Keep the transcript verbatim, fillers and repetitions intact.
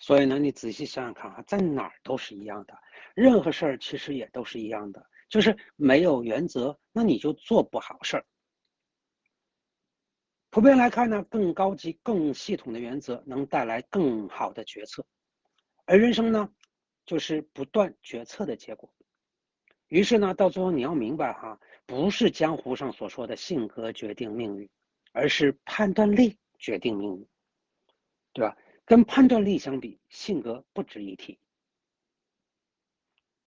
所以呢，你仔细想想看啊，在哪儿都是一样的，任何事儿其实也都是一样的，就是没有原则，那你就做不好事儿。普遍来看呢，更高级、更系统的原则能带来更好的决策，而人生呢，就是不断决策的结果。于是呢，到最后你要明白哈，不是江湖上所说的性格决定命运，而是判断力决定命运，对吧？跟判断力相比，性格不值一提。